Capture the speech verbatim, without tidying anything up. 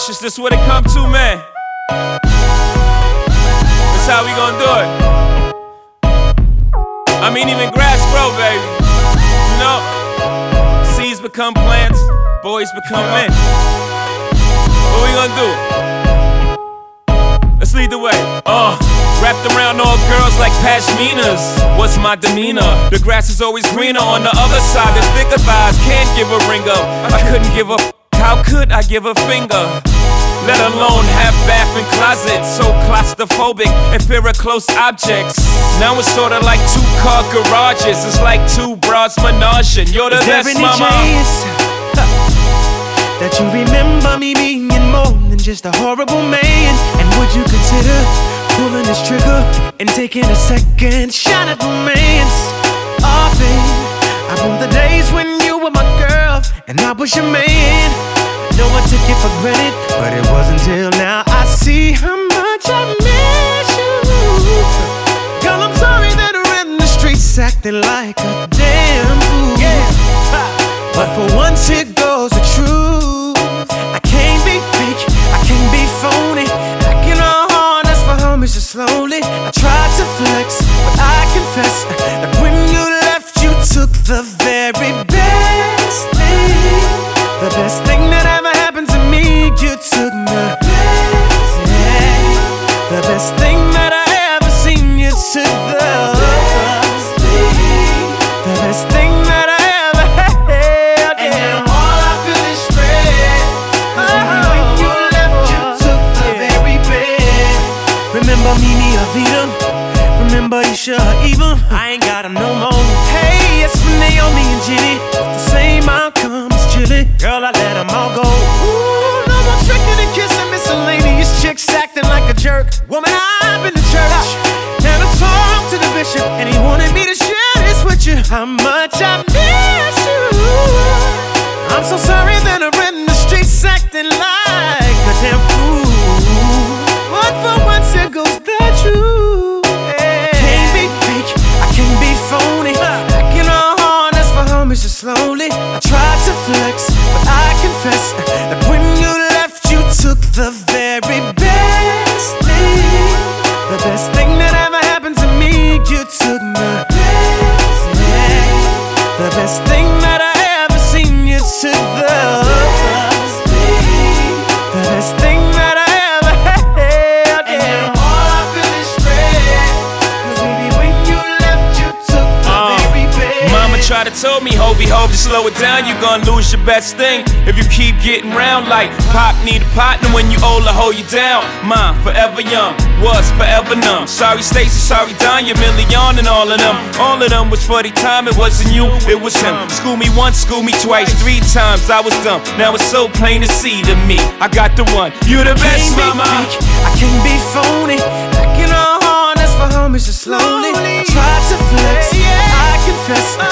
Watch this, this what it come to, man. That's how we gonna do it. I mean, even grass grow, baby. You know, seeds become plants, boys become men. What we gonna do? Let's lead the way. Uh, wrapped around all girls like pashminas. What's my demeanor? The grass is always greener on the other side. There's thicker thighs, can't give a ring up. I couldn't give a f- how could I give a finger? Let alone have bath and closet. So claustrophobic and fear of close objects. Now it's sorta like two car garages. It's like two broads menaging. You're the is there best, any mama. chance that you remember me being more than just a horrible man? And would you consider pulling this trigger and taking a second shot at romance? Oh babe, I remember the days when you were my girl and I was your man. I know I took it for granted, but it wasn't till now I see how much I miss you. Girl, I'm sorry that we're in the streets acting like a damn fool. Yeah. But for once it goes the truth. I can't be fake, I can't be phony. Acting all hard, that's for homies just slowly. I tried to flex, but I confess that when you left, you took the very best thing. The best thing that ever happened to me, you took the best thing. The best thing that I ever seen, you took the best thing. The best thing that I ever had. And now all I feel is regret. Cause when you left, you took the very best. Remember Mimi Avita? Remember Isha Eva? I ain't got 'em no more. Hey, it's for Naomi and Jenny. The same outcome as Chili. Girl, I let 'em all go. Ooh, no more tricking and kissing miscellaneous chicks acting like a jerk. Woman, I've been to church and I talked to the bishop and he wanted me to share this with you. How much I miss you. I'm so sorry that I'm in the streets acting like a damn fool. But for once it goes the truth. Yeah. Can't be fake, I can't be phony. Acting all hard, that's for homies just slowly. I tried to flex, but I confess that when you left, you took the very best thing. The best thing that ever happened to me, you took the best thing. The best thing that I ever seen, you took the best thing. The best thing that I ever had. And now all I feel is regret. Cause baby, when you left, you took the uh, very best. Mama tried to tell me, Hobie, hope to slow it down. You gon' lose your best thing if you keep getting round like Pop need a partner when you old to hold you down. Mom, forever young, was forever numb. Sorry Stacy, sorry Don, your million and all of them. All of them was for the time, it wasn't you, it was him. School me once, school me twice, three times I was dumb. Now it's so plain to see to me, I got the one, you the best, mama. Fake, I can't be phony, acting all hard, that's for homies just slowly. I tried to flex, I confess